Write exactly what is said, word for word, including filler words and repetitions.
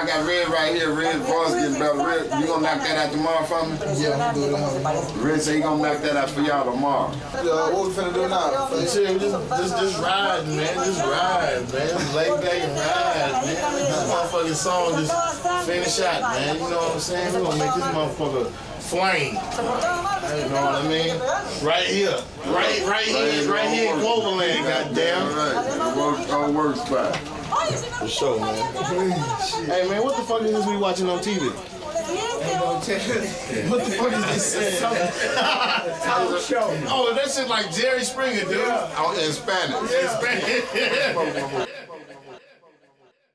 I got Red right here. Red's voice getting better. Red, you gonna knock that out tomorrow for me? Yeah, I'm gonna do it. Red say he gonna knock that out for y'all tomorrow. Yeah, what we finna do now? Shit, just, just, just ride, man. Just ride, man. Lay back and ride, man. This motherfucking song just finish out, man. You know what I'm saying? We're gonna make this motherfucker flame. You know what I mean? Right here. Right, right here, right here in Cloverland, goddamn. Right. All work spot. For sure, man. Hey, man, what the fuck is this we watching on T V? What the fuck is this saying? Talk show. Oh, that shit like Jerry Springer, dude. Oh, in Spanish. In Spanish.